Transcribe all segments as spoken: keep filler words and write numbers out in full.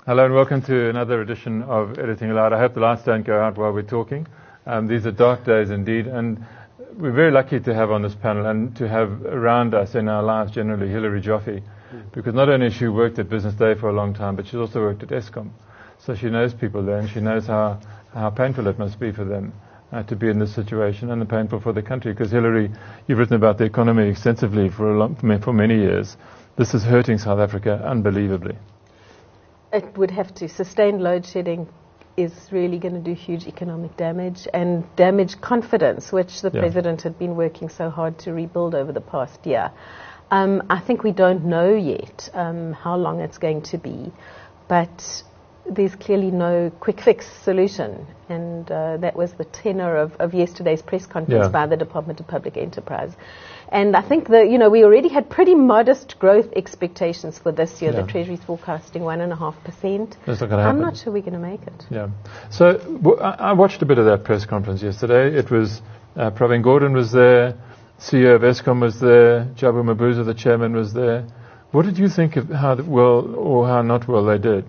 Hello and welcome to another edition of Editing Aloud. I hope the lights don't go out while we're talking. Um, these are dark days indeed, and we're very lucky to have on this panel and to have around us in our lives generally Hilary Joffe, because not only has she worked at Business Day for a long time, but she's also worked at Eskom. So she knows people there, and she knows how, how painful it must be for them uh, to be in this situation, and painful for the country. Because Hilary, you've written about the economy extensively for, a long, for many years. This is hurting South Africa unbelievably. It would have to. Sustained load shedding is really going to do huge economic damage and damage confidence, which the yeah. President had been working so hard to rebuild over the past year. Um, I think we don't know yet um, how long it's going to be, but there's clearly no quick fix solution. And uh, that was the tenor of, of yesterday's press conference yeah. by the Department of Public Enterprise. And I think that, you know, we already had pretty modest growth expectations for this year. Yeah. The Treasury's forecasting one and a half percent. That's not going to I'm happen. not sure we're going to make it. Yeah. So w- I watched a bit of that press conference yesterday. It was uh, Pravin Gordhan was there, C E O of Eskom was there, Jabu Mabuza, the chairman, was there. What did you think of how well or how not well they did?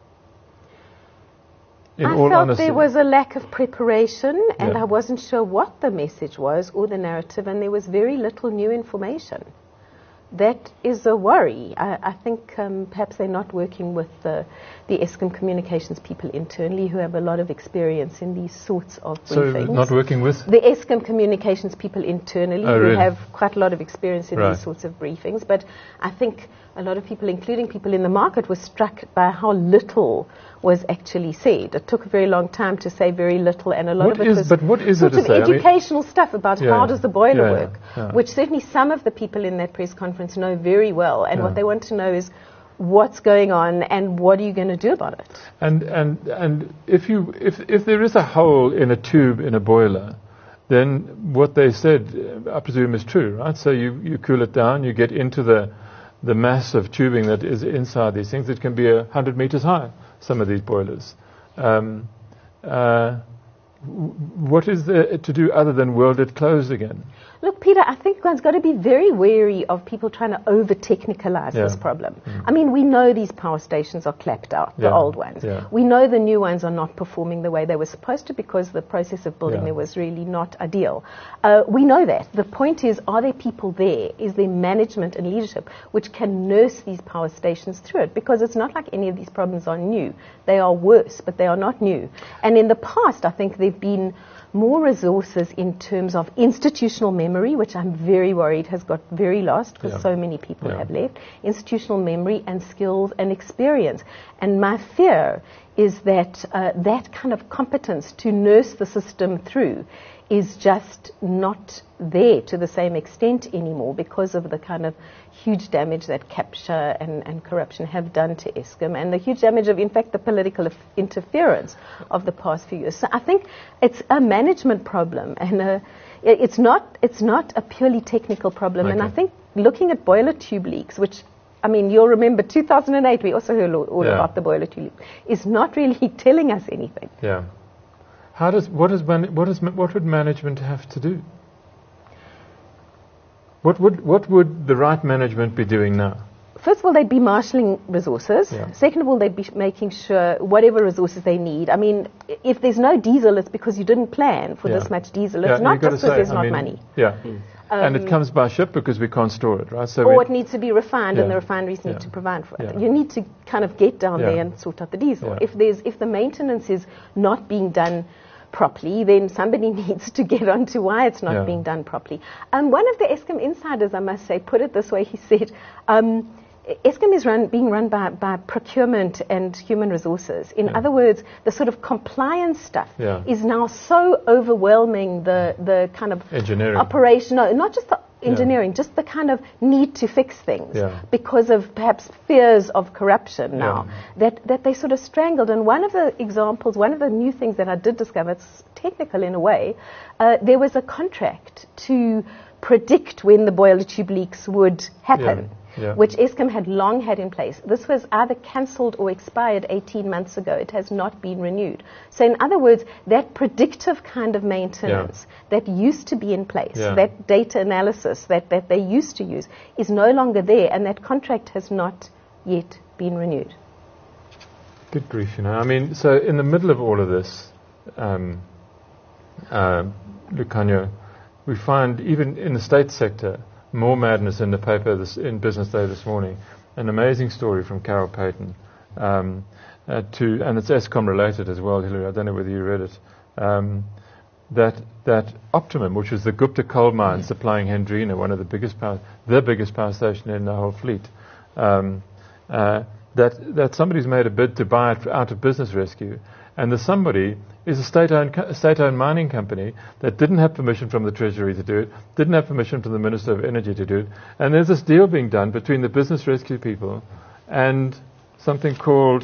In I all felt honesty. there was a lack of preparation, and yeah. I wasn't sure what the message was or the narrative, and there was very little new information. That is a worry. I, I think um, perhaps they're not working with the, the Eskom communications people internally who have a lot of experience in these sorts of briefings. So not working with? The Eskom communications people internally oh, who really? have quite a lot of experience in right. these sorts of briefings. But I think a lot of people, including people in the market, were struck by how little was actually said. It took a very long time to say very little, and a lot what of it is, was but what is sort it of to say? educational I mean, stuff about yeah, how does the boiler yeah, work, yeah. which certainly some of the people in that press conference know very well, and yeah. what they want to know is what's going on and what are you going to do about it. And and and if you if if there is a hole in a tube in a boiler, then what they said, I presume, is true, right? So you, you cool it down, you get into the the mass of tubing that is inside these things. It can be a hundred meters high, some of these boilers. Um, uh, what is there to do other than weld it closed again? Look, Peter, I think one's got to be very wary of people trying to over-technicalize yeah. this problem. Mm. I mean, we know these power stations are clapped out, the yeah. old ones. Yeah. We know the new ones are not performing the way they were supposed to because the process of building yeah. them was really not ideal. Uh, we know that. The point is, are there people there? Is there management and leadership which can nurse these power stations through it? Because it's not like any of these problems are new. They are worse, but they are not new. And in the past, I think they've been more resources in terms of institutional memory, which I'm very worried has got very lost because yeah. so many people yeah. have left, institutional memory and skills and experience. And my fear is that uh, that kind of competence to nurse the system through is just not there to the same extent anymore because of the kind of huge damage that capture and, and corruption have done to Eskom and the huge damage of, in fact, the political interference of the past few years. So I think it's a management problem, and a, it's not it's not a purely technical problem. Okay. And I think looking at boiler tube leaks, which, I mean, you'll remember two thousand eight, we also heard all yeah. about the boiler tube leak, is not really telling us anything. Yeah. How does what is man, what is what would management have to do? What would what would the right management be doing now? First of all, they'd be marshalling resources. Yeah. Second of all, they'd be making sure whatever resources they need. I mean, if there's no diesel, it's because you didn't plan for yeah. this much diesel. Yeah, It's not just because say, there's I not mean, money. Yeah. Mm. And Um, it comes by ship because we can't store it, right? So or we, it needs to be refined, yeah. and the refineries need yeah. to provide for it. Yeah. You need to kind of get down Yeah. there and sort out the diesel. Yeah. If there's if the maintenance is not being done properly, then somebody needs to get onto why it's not yeah. being done properly. Um, one of the Eskom insiders, I must say, put it this way. He said, um, Eskom is run, being run by, by procurement and human resources. In yeah. other words, the sort of compliance stuff yeah. is now so overwhelming the, the kind of engineering operation, no, not just the engineering, yeah. just the kind of need to fix things yeah. because of perhaps fears of corruption now, yeah. that, that they sort of strangled. And one of the examples, one of the new things that I did discover, it's technical in a way, uh, there was a contract to predict when the boiler tube leaks would happen. Yeah. Yeah. which Eskom had long had in place. This was either cancelled or expired eighteen months ago. It has not been renewed. So in other words, that predictive kind of maintenance yeah. that used to be in place, yeah. that data analysis that, that they used to use, is no longer there, and that contract has not yet been renewed. Good grief, you know. I mean, so in the middle of all of this, um, uh, Lukhanyo, we find even in the state sector more madness in the paper this, in Business Day this morning. An amazing story from Carol Payton, um, uh, to, and it's Eskom related as well, Hilary. I don't know whether you read it. Um, that that Optimum, which is the Gupta coal mine supplying Hendrina, one of the biggest power, the biggest power station in the whole fleet, um, uh, that that somebody's made a bid to buy it out of Business Rescue, and the somebody is a state-owned co- state-owned mining company that didn't have permission from the Treasury to do it, didn't have permission from the Minister of Energy to do it, and there's this deal being done between the Business Rescue people and something called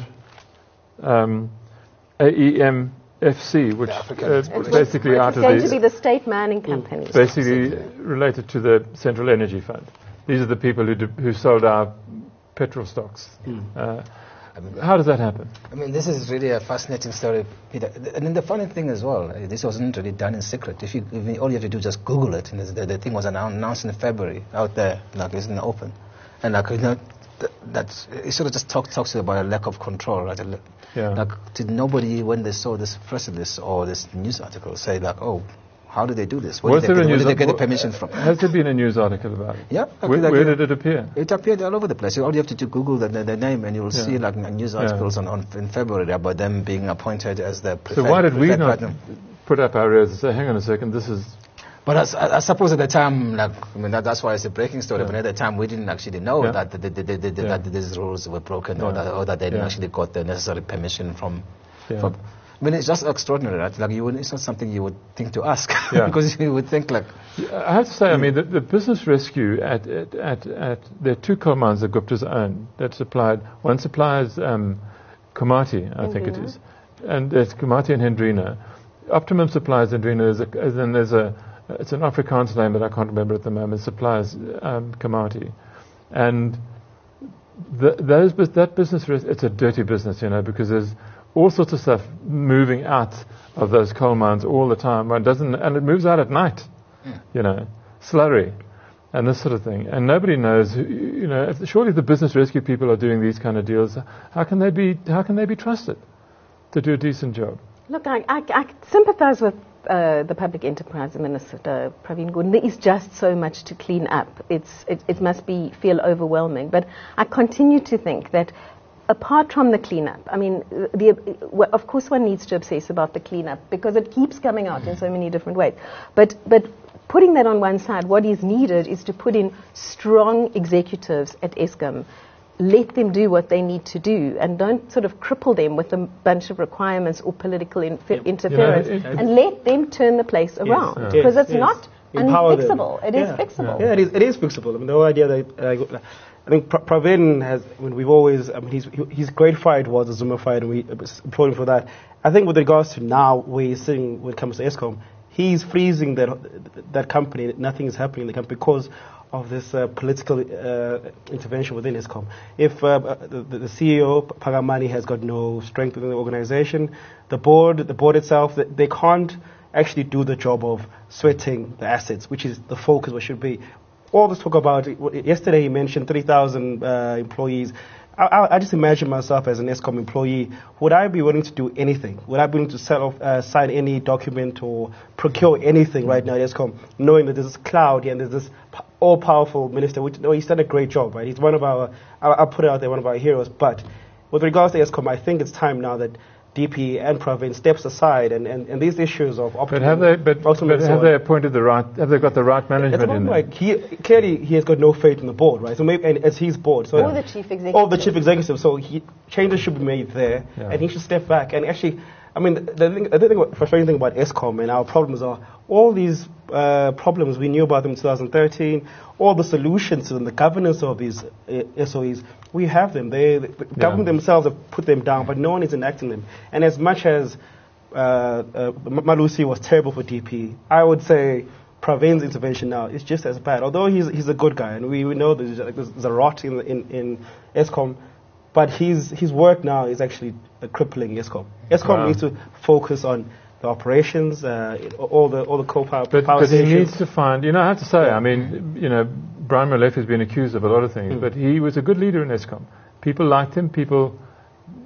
um, A E M F C, which uh, basically it's out of going the to be the state mining company. basically related to the Central Energy Fund. These are the people who do, who sold our petrol stocks. Mm. Uh, I mean, how does that happen? I mean, this is really a fascinating story, Peter. And then the funny thing as well, uh, this wasn't really done in secret. If you, if all you have to do is just Google it, and the, the thing was announced in February out there, like it's in the open, and like you know, th- that's it sort of just talk, talks about a lack of control, right? Yeah. Like, did nobody when they saw this press release or this news article say like, oh, how did they do this? Where, did they, get, where did they get the permission from? Has there been a news article about it? Yeah. Where, like, where did it appear? It appeared all over the place. All you have to do Google the, the, the name, and you will yeah. see like news articles yeah. on, on in February about them being appointed as the preferred. So why did we not platinum. put up our ears and say, hang on a second, this is... But I, I suppose at the time, like, I mean, that, that's why it's a breaking story. Yeah. But at the time, we didn't actually know yeah. that, the, the, the, the, yeah. that these rules were broken, yeah. or, that, or that they didn't yeah. actually got the necessary permission from... Yeah. from I mean, it's just extraordinary, right? Like, you would, it's not something you would think to ask, yeah. because you would think like... I have to say, I mean, the, the Business Rescue at, at, at, at there are two coal mines that Gupta's own that supplied, one supplies um, Komati, I Hendrina. think it is, and it's Komati and Hendrina. Optimum supplies Hendrina, as, a, as in there's a, it's an Afrikaans name that I can't remember at the moment, supplies um, Komati. And the, those, that business, it's a dirty business, you know, because there's all sorts of stuff moving out of those coal mines all the time. It doesn't, and it moves out at night, mm. you know, slurry and this sort of thing. And nobody knows, who, you know, if, surely the Business Rescue people are doing these kind of deals. How can they be, how can they be trusted to do a decent job? Look, I, I, I sympathize with uh, the Public Enterprise Minister, Pravin Gordhan. There is just so much to clean up. It's, it, it must be, feel overwhelming. But I continue to think that apart from the cleanup, I mean, the, of course one needs to obsess about the cleanup because it keeps coming out in so many different ways. But, but putting that on one side, what is needed is to put in strong executives at Eskom. Let them do what they need to do and don't sort of cripple them with a bunch of requirements or political inf- yep. interference, you know, it, it, and let them turn the place around. Yes, because yes, it's yes. not Empower unfixable. Them. It yeah. is fixable. Yeah, it is, it is fixable. I mean, the whole idea that... Uh, I think Pravin has, I mean, we've always, I mean, he's, his great fight was the Zuma fight, and we applaud him for that. I think with regards to now, where he's sitting when it comes to Eskom, he's freezing that that company, nothing is happening in the company because of this uh, political uh, intervention within Eskom. If uh, the, the C E O, Phakamani, has got no strength within the organization, the board, the board itself, they can't actually do the job of sweating the assets, which is the focus, what should be. All this talk about, yesterday he mentioned three thousand uh, employees. I, I, I just imagine myself as an Eskom employee, would I be willing to do anything? Would I be willing to sell off, uh, sign any document or procure anything right now at Eskom, knowing that there's this cloud here and there's this all-powerful minister, which, no, he's done a great job, right? He's one of our, I'll, I'll put it out there, one of our heroes. But with regards to Eskom, I think it's time now that D P and Pravin steps aside, and, and, and these issues of but have they but, but have they appointed the right have they got the right management in there? Like he clearly he has got no faith in the board, right? So maybe and it's his board, so or the chief executive, or the chief executive. So he, changes should be made there, yeah. and he should step back. And actually, I mean, the thing, the thing, frustrating thing about Eskom and our problems are all these uh, problems we knew about them in two thousand thirteen. All the solutions to them, the governance of these uh, S O Es, we have them. They, the yeah. government themselves have put them down, but no one is enacting them. And as much as uh, uh, Malusi was terrible for D P, I would say Pravin's intervention now is just as bad. Although he's he's a good guy, and we, we know there's, like, there's a rot in, in, in Eskom, but his his work now is actually uh, crippling Eskom. Eskom wow. needs to focus on the operations, uh, all the all the coal power, but, power but stations. But he needs to find, you know, I have to say, yeah. I mean, you know, Brian Molefe has been accused of a lot of things, mm. but he was a good leader in Eskom. People liked him, people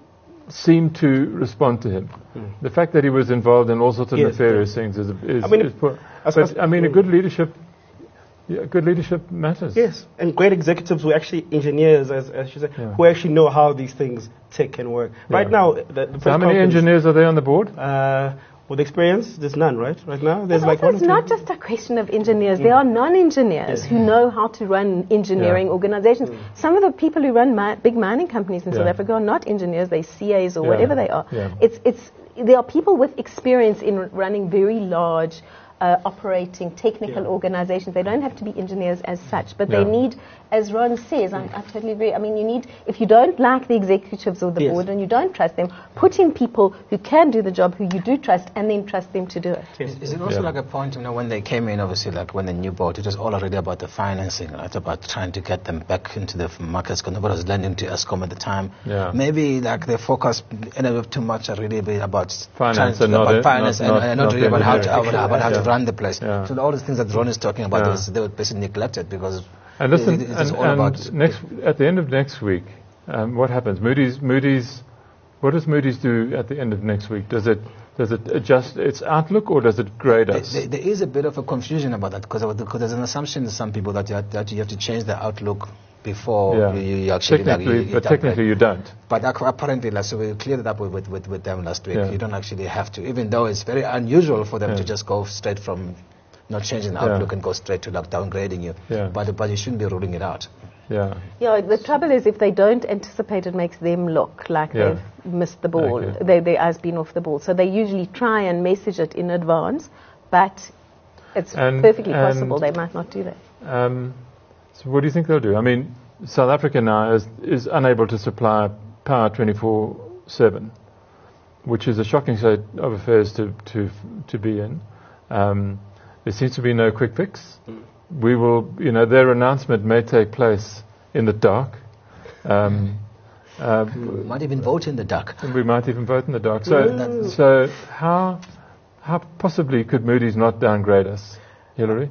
seem to respond to him. Mm. The fact that he was involved in all sorts of yes, nefarious yes. things is, is, I mean, is poor. As, but, as, I mean, mm. a good leadership, yeah, good leadership matters. Yes, and great executives who are actually engineers, as, as you said, yeah. who actually know how these things tick and work. Yeah. Right now, the, the so how many engineers are there on the board? Uh, with experience, there's none, right? Right now, there's but like one. It's not just a question of engineers. Mm. There are non-engineers yeah. who know how to run engineering yeah. organizations. Mm. Some of the people who run mi- big mining companies in yeah. South Africa are not engineers; they're C As or yeah. whatever they are. Yeah. It's it's there are people with experience in running very large. Uh, operating technical yeah. organizations. They don't have to be engineers as such, but yeah. they need, as Ron says, I, I totally agree. I mean, you need, if you don't like the executives or the yes. board and you don't trust them, put in people who can do the job, who you do trust, and then trust them to do it. Is, is it also yeah. like a point, you know, when they came in, obviously, like when the new board, it was all already about the financing, right? About trying to get them back into the markets, because nobody was lending to Eskom at the time. Yeah. Maybe like the focus ended up too much really about finance trying and to, not about it, finance not, and, not, and not, not really about how to, about, about yeah. how to run the place. Yeah. So all the things that Ron is talking about, yeah. was, they were basically neglected because and listen, it, it, and, all and about next at the end of next week, um, what happens? Moody's, Moody's, what does Moody's do at the end of next week? Does it does it adjust its outlook or does it grade us? There, there is a bit of a confusion about that because there's an assumption in some people that you have, that you have to change the outlook before yeah. you, you actually technically, like, you, you but technically you don't. But apparently, like, so we cleared it up with, with, with them last week. Yeah. You don't actually have to, even though it's very unusual for them yeah. to just go straight from not changing the outlook yeah. and go straight to like downgrading you. Yeah. But but you shouldn't be ruling it out. Yeah. Yeah. The trouble is, if they don't anticipate, it makes them look like yeah. they've missed the ball. Okay. They, their eyes been off the ball. So they usually try and message it in advance, but it's and, perfectly and possible they might not do that. Um, so what do you think they'll do? I mean, South Africa now is, is unable to supply power twenty-four seven, which is a shocking state of affairs to, to, to be in. Um, there seems to be no quick fix. Mm. We will, you know, their announcement may take place in the dark. Um, uh, we might even vote in the dark. We might even vote in the dark. So, mm. so how, how possibly could Moody's not downgrade us, Hillary?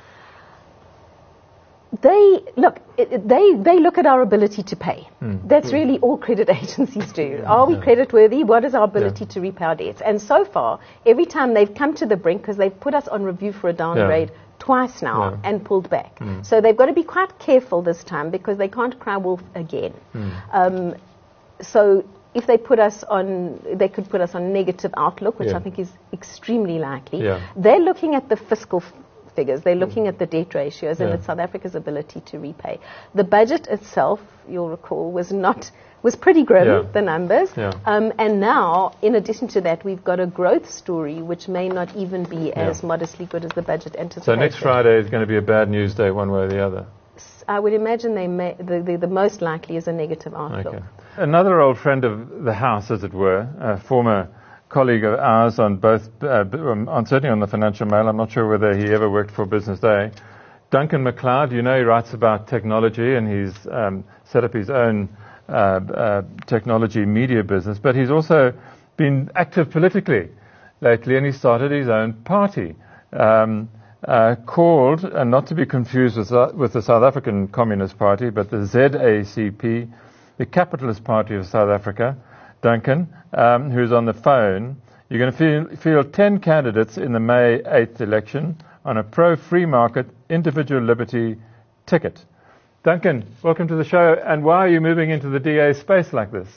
They look. It, they they look at our ability to pay. Mm. That's mm. really all credit agencies do. Are we yeah. creditworthy? What is our ability yeah. to repay our debts? And so far, every time they've come to the brink, because they've put us on review for a downgrade yeah. twice now yeah. and pulled back. Mm. So they've got to be quite careful this time because they can't cry wolf again. Mm. Um, so if they put us on, they could put us on negative outlook, which yeah. I think is extremely likely. Yeah. They're looking at the fiscal F- figures. They're looking mm. at the debt ratios yeah. and at South Africa's ability to repay. The budget itself, you'll recall, was not was pretty grim, yeah. the numbers. Yeah. Um, and now, in addition to that, we've got a growth story which may not even be yeah. as modestly good as the budget anticipated. So next Friday is going to be a bad news day one way or the other. I would imagine they may, the, the, the most likely is a negative outlook. Okay. Another old friend of the house, as it were, a former colleague of ours on both, uh, on certainly on the Financial Mail. I'm not sure whether he ever worked for Business Day. Duncan MacLeod, you know, he writes about technology and he's um, set up his own uh, uh, technology media business, but he's also been active politically lately, and he started his own party um, uh, called, and not to be confused with, uh, with the South African Communist Party, but the Z A C P, the Capitalist Party of South Africa. Duncan, um, who's on the phone, you're going to feel, field ten candidates in the May eighth election on a pro-free market individual liberty ticket. Duncan, welcome to the show. And why are you moving into the D A space like this?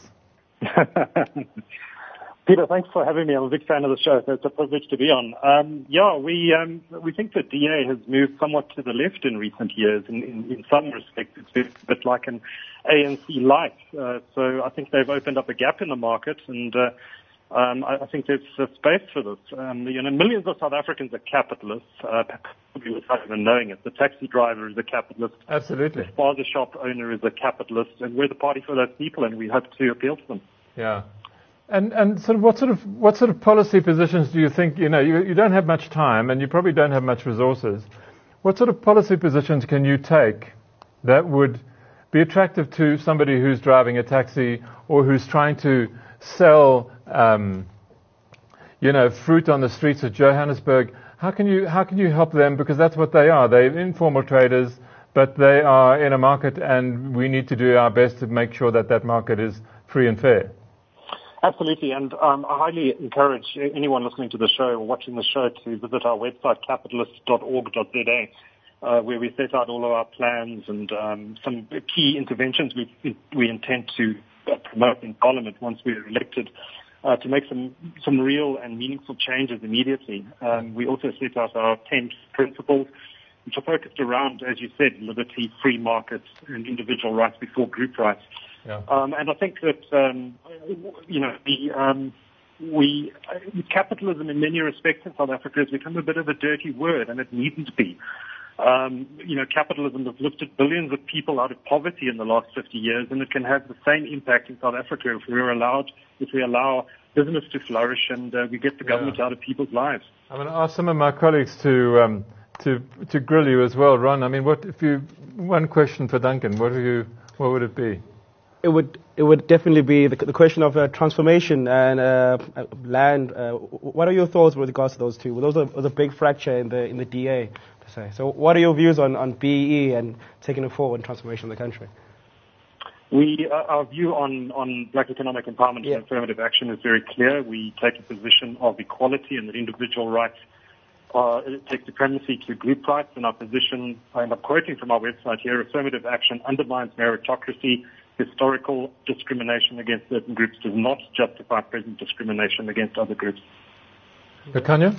Peter, thanks for having me. I'm a big fan of the show, so it's a privilege to be on. Um, yeah, we um, we think the D A has moved somewhat to the left in recent years. In, in, in some respects, it's been a bit like an A N C light. Uh, so I think they've opened up a gap in the market, and uh, um, I, I think there's a space for this. Um, you know, millions of South Africans are capitalists, uh, probably without even knowing it. The taxi driver is a capitalist. Absolutely. The spaza shop owner is a capitalist, and we're the party for those people, and we hope to appeal to them. Yeah. And and sort of what sort of what sort of policy positions do you think, you know, you, you don't have much time and you probably don't have much resources. What sort of policy positions can you take that would be attractive to somebody who's driving a taxi or who's trying to sell, um, you know, fruit on the streets of Johannesburg? How can you how can you help them? Because that's what they are. They're informal traders, but they are in a market, and we need to do our best to make sure that that market is free and fair. Absolutely, and um, I highly encourage anyone listening to the show or watching the show to visit our website, capitalist dot org dot z a, uh, where we set out all of our plans and um, some key interventions we we intend to promote in Parliament once we're elected, uh, to make some some real and meaningful changes immediately. Um, we also set out our ten principles, which are focused around, as you said, liberty, free markets, and individual rights before group rights. Yeah. Um, and I think that, um, you know, the, um, we, uh, capitalism in many respects in South Africa has become a bit of a dirty word, and it needn't be. Um, you know, capitalism has lifted billions of people out of poverty in the last fifty years, and it can have the same impact in South Africa if we're allowed, if we allow business to flourish and uh, we get the government yeah. out of people's lives. I'm going to ask some of my colleagues to um, to to grill you as well, Ron. I mean, what if you one question for Duncan? What are you? What would it be? It would it would definitely be the, the question of uh, transformation and uh, land. Uh, what are your thoughts with regards to those two? Well, those are, was a big fracture in the in the D A, per se. So, what are your views on, on B E E and taking it forward in transformation of the country? We uh, our view on on black economic empowerment yeah. and affirmative action is very clear. We take a position of equality and that individual rights uh, take supremacy to group rights. And our position, and I'm quoting from our website here: affirmative action undermines meritocracy. Historical discrimination against certain groups does not justify present discrimination against other groups. Kanya?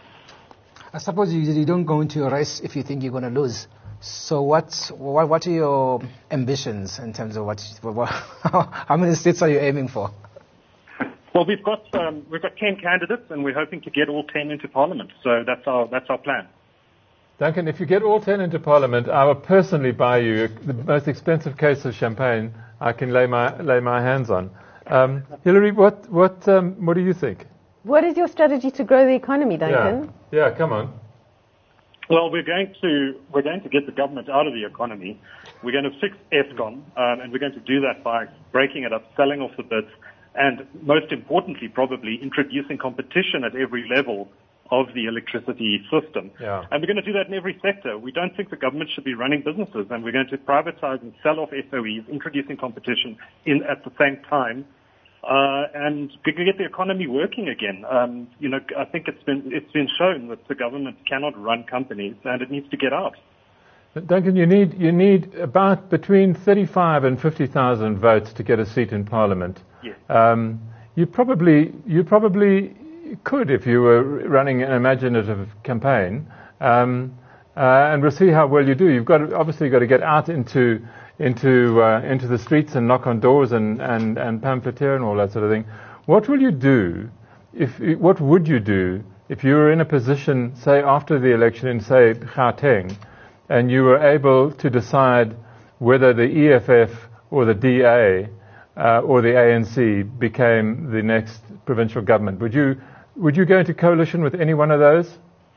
I suppose you, you don't go into a race if you think you're going to lose. So what, what what are your ambitions in terms of what, what how many seats are you aiming for? Well, we've got um, we've got ten candidates, and we're hoping to get all ten into Parliament. So that's our that's our plan. Duncan, if you get all ten into Parliament, I will personally buy you the most expensive case of champagne I can lay my lay my hands on. Um, Hillary, what what um, what do you think? What is your strategy to grow the economy, Duncan? Yeah, yeah, come on. Well, we're going to we're going to get the government out of the economy. We're going to fix Eskom, um, and we're going to do that by breaking it up, selling off the bits, and most importantly, probably introducing competition at every level of the electricity system. Yeah. And we're going to do that in every sector. We don't think the government should be running businesses, and we're going to privatize and sell off S O Es, introducing competition in at the same time, uh, and we can get the economy working again. Um, you know, I think it's been it's been shown that the government cannot run companies, and it needs to get out. Duncan, you need you need about between thirty-five and fifty thousand votes to get a seat in Parliament. Yes. Um, you probably you probably. could if you were running an imaginative campaign, um, uh, and we'll see how well you do. You've got to, obviously got to get out into into uh, into the streets and knock on doors and, and, and pamphleteer and all that sort of thing. What will you do if what would you do if you were in a position, say after the election in say Gauteng, and you were able to decide whether the E F F or the D A uh, or the A N C became the next provincial government? Would you Would you go into coalition with any one of those?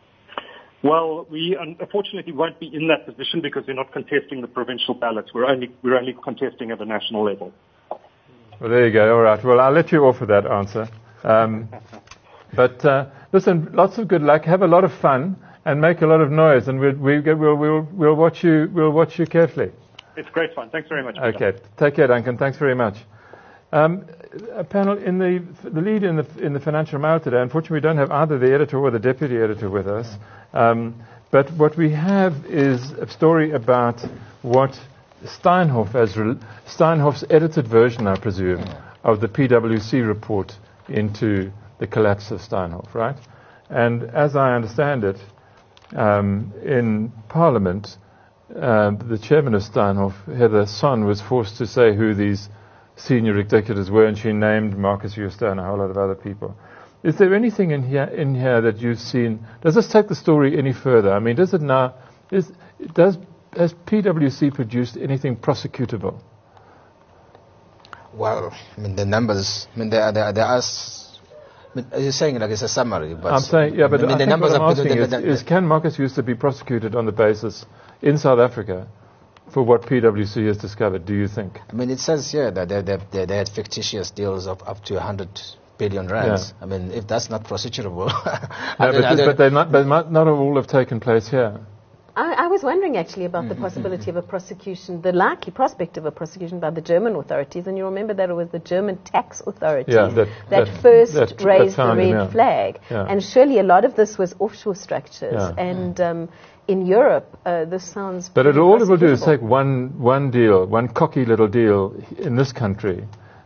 Well, we unfortunately won't be in that position because we're not contesting the provincial ballots. We're only we're only contesting at the national level. Well, there you go. All right. Well, I'll let you off with that answer. Um, but uh, listen, lots of good luck. Have a lot of fun and make a lot of noise. And we'll we we'll, we'll we'll watch you we'll watch you carefully. It's great fun. Thanks very much. Okay. Peter. Take care, Duncan. Thanks very much. Um, a panel in the the lead in the in the Financial Mail today. Unfortunately, we don't have either the editor or the deputy editor with us. Um, but what we have is a story about what Steinhoff, as re- Steinhoff's edited version, I presume, of the P W C report into the collapse of Steinhoff, right? And as I understand it, um, in Parliament, uh, the chairman of Steinhoff, Heather Son, was forced to say who these senior executives were, and she named Marcus Jooste and a whole lot of other people. Is there anything in here in here that you've seen? Does this take the story any further? I mean, does it now? Is does has P W C produced anything prosecutable? Well, I mean the numbers. I mean there there there are. I mean, you're saying like it's a summary, but I'm saying yeah, but I mean, I the think numbers what I'm are asking the, is, the, the, is can Marcus Jooste be prosecuted on the basis in South Africa for what P W C has discovered, do you think? I mean, it says here that they, they, they, they had fictitious deals of up to one hundred billion rands. Yeah. I mean, if that's not prosecutable... no, but, but, they're not, but not all have taken place here. I, I was was wondering actually about the possibility of a prosecution, the likely prospect of a prosecution by the German authorities. And you remember that it was the German tax authorities yeah, that, that, that first that, raised that the red yeah. flag. Yeah. And surely a lot of this was offshore structures. Yeah. And um, in Europe, uh, this sounds. But it, all it will do is prosecutable. take one one deal, one cocky little deal in this country.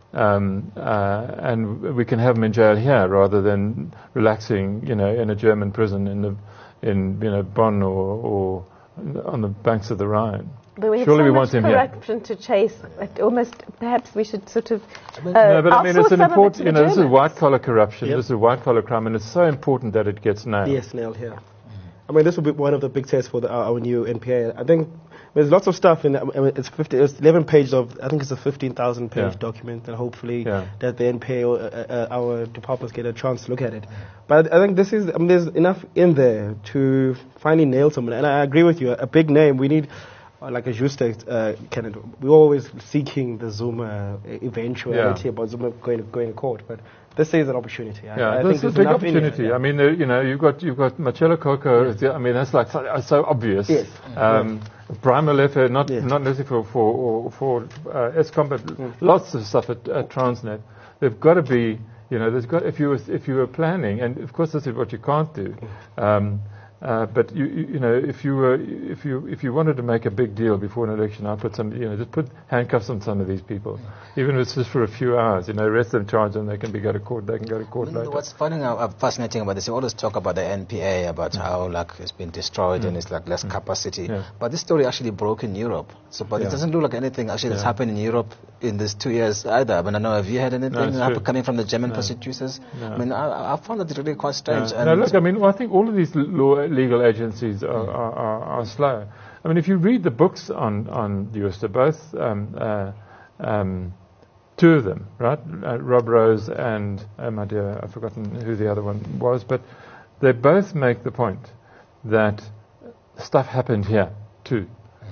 Um, uh, and we can have them in jail here rather than relaxing, you know, in a German prison in the, in you know Bonn or, or on the banks of the Rhine. But we have Surely so we much want him here. corruption to chase. It almost, perhaps we should sort of. Uh, No, but I mean, outsource it's an some of it important. to You the know, this is Germans. white collar corruption. Yep. This is white collar crime, and it's so important that it gets nailed. Yes, nailed here. I mean, this will be one of the big tests for the, our, our new N P A. I think there's lots of stuff in it. I mean, it's, fifty, it's eleven pages of, I think it's a fifteen thousand page Yeah. document, and hopefully Yeah. that the N P A, or, uh, uh, our departments get a chance to look at it. But I think this is, I mean, there's enough in there to finally nail someone. And I agree with you, a big name, we need, uh, like a Justek uh, candidate. We're always seeking the Zuma eventuality Yeah. about Zuma going, going to court. But this is an opportunity. I, Yeah, I this think is a there's big enough in here, opportunity. yeah. I mean, uh, you know, you've got you've got Marcello Coco. Yes. I mean, that's like so, uh, so obvious. Yes. Um, Brian Molefe, not Yes. not necessarily for for, for uh, ESCOM, but lots of stuff at, at Transnet. They've got to be, you know, there's got if you were, if you were planning, and of course this is what you can't do. Um, Uh, but you, you, you know, if you were, if you, if you wanted to make a big deal before an election, I'd put some, you know, just put handcuffs on some of these people, even if it's just for a few hours. You know, arrest them, charge them, they can be go to court. They can go to court I mean, later. what's funny, uh, fascinating about this, you always talk about the N P A, about how like it's been destroyed Mm. and it's like less Mm. capacity. Yeah. But this story actually broke in Europe. So, but Yeah. it doesn't look like anything actually that's Yeah. happened in Europe in these two years either. I mean, I know, have you heard anything it's happen- true. coming from the German No. prosecutors? No. I mean, I, I found that really quite strange. No, And no, look, I mean, well, I think all of these law, legal agencies are, are, are, are slow. I mean, if you read the books on, on Jooste, both, um, uh, um, two of them, right, uh, Rob Rose and, uh, my dear, I've forgotten who the other one was, but they both make the point that stuff happened here, too.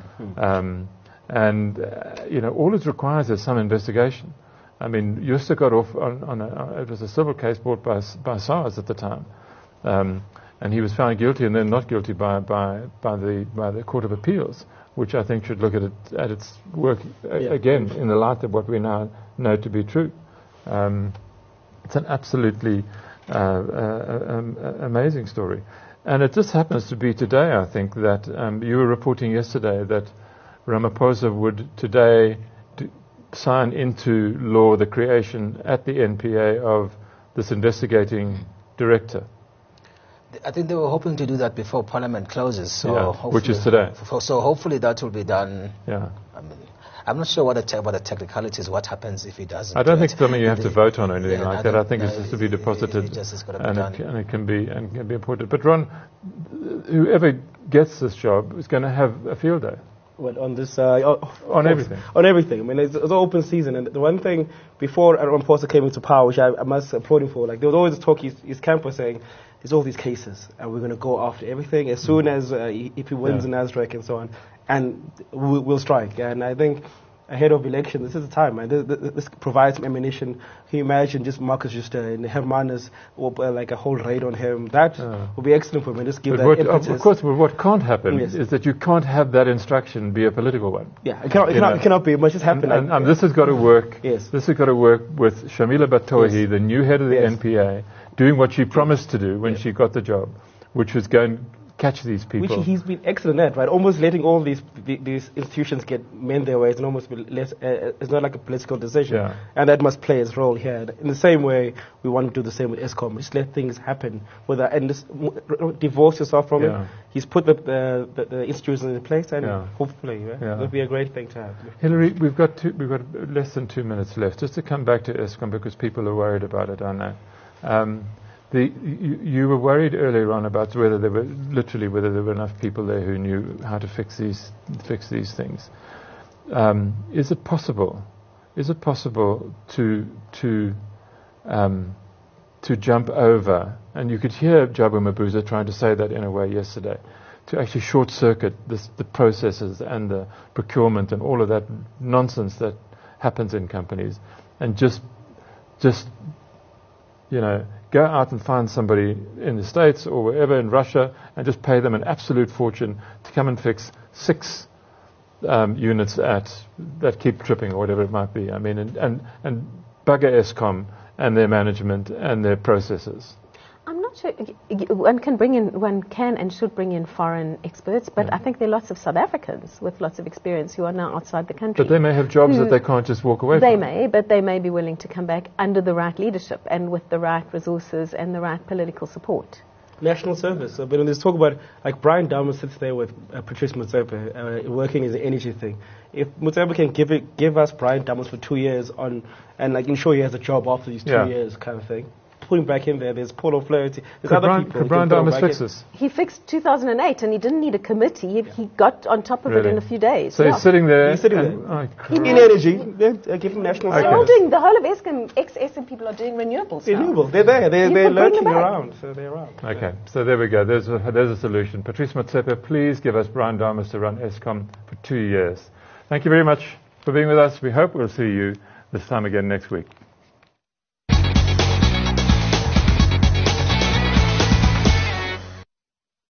Um, and, uh, you know, all it requires is some investigation. I mean, Jooste got off on, on a, uh, it was a civil case brought by, by SARS at the time. Um, and he was found guilty and then not guilty by, by, by, the, by the Court of Appeals, which I think should look at it, at its work a- Yeah. again in the light of what we now know to be true. Um, it's an absolutely uh, uh, um, uh, amazing story. And it just happens to be today, I think, that um, you were reporting yesterday that Ramaphosa would today do, sign into law the creation at the N P A of this investigating director. I think they were hoping to do that before Parliament closes. So Yeah, hopefully- which is today. f- So hopefully that will be done. Yeah. I mean, I'm not sure what the, te- what the technicalities, what happens if he doesn't. I don't do think it. it's something you have to vote on or anything Yeah, like I that. I don't- think no, it's just to be it- it- deposited it just has gotta be and, done. it, ca- and it can be and can be imported. But Ron, whoever gets this job is going to have a field day. What, on this, uh, oh, of On course, everything. On everything. I mean, it's, it's an open season, and the one thing before Ramaphosa came into power, which I, I must applaud him for, like there was always talk. His, his camp was saying, "There's all these cases, and we're going to go after everything as soon as uh, he, if he wins Yeah. the Nasdaq and so on, and we'll, we'll strike." And I think ahead of election, this is the time, man. This, this, this provides some ammunition. Can you imagine just Marcus just uh, in Hermanus, or uh, like a whole raid on him? That Yeah. would be excellent for him. And just give But that what, impetus. of course, but what can't happen Yes. is that you can't have that instruction be a political one. Yeah, it cannot, it You cannot, know. it cannot be. It must just happen. And, and, like, and this has got to work. Yes. This has got to work with Shamila Batohi, Yes. the new head of the Yes. N P A, doing what she promised to do when Yes. she got the job, which was go and catch these people. Which he's been excellent at, right? Almost letting all these the, these institutions get mend their ways and almost be less. Uh, it's not like a political decision, Yeah. and that must play its role here. In the same way, we want to do the same with ESCOM. Just let things happen, whether and just m- divorce yourself from Yeah. it. He's put the the, the, the institutions in place, and Yeah. hopefully, yeah, Yeah. it'll be a great thing to have. Hillary, we've got two, we've got less than two minutes left. Just to come back to ESCOM because people are worried about it, I know. Um, the, you, you were worried earlier on about whether there were literally whether there were enough people there who knew how to fix these fix these things. Um, is it possible? Is it possible to to um, to jump over? And you could hear Jabu Mabuza trying to say that in a way yesterday, to actually short circuit this, the processes and the procurement and all of that nonsense that happens in companies, and just just you know go out and find somebody in the States or wherever in Russia and just pay them an absolute fortune to come and fix six um, units at that keep tripping or whatever it might be. I mean, and, and, and bugger Eskom and their management and their processes. I'm not sure. One can bring in, one can and should bring in foreign experts, but yeah. I think there are lots of South Africans with lots of experience who are now outside the country. But they may have jobs that they can't just walk away they from. They may, but they may be willing to come back under the right leadership and with the right resources and the right political support. National service. So, but when there's talk about, like Brian Dama sits there with uh, Patrice Motsepe uh, working as an energy thing. If Motsepe can give it, give us Brian Dama for two years on, and like ensure he has a job after these two yeah. years, kind of thing. Put him back in there. There's Paul O'Flaherty. There's could other Brian, people. Could Brian Dama fix this? He fixed two thousand eight, and he didn't need a committee. He, he got on top of really? it in a few days. So yeah. he's sitting there. He's sitting there. Oh, in energy. They're giving national okay. service. They're all doing, the whole of Eskom, ex-Eskom people are doing renewables now. Renewables. They're there. They're, they're lurking around. So they're around. Okay. So there we go. There's a, there's a solution. Patrice Motsepe, please give us Brian Damas to run Eskom for two years. Thank you very much for being with us. We hope we'll see you this time again next week.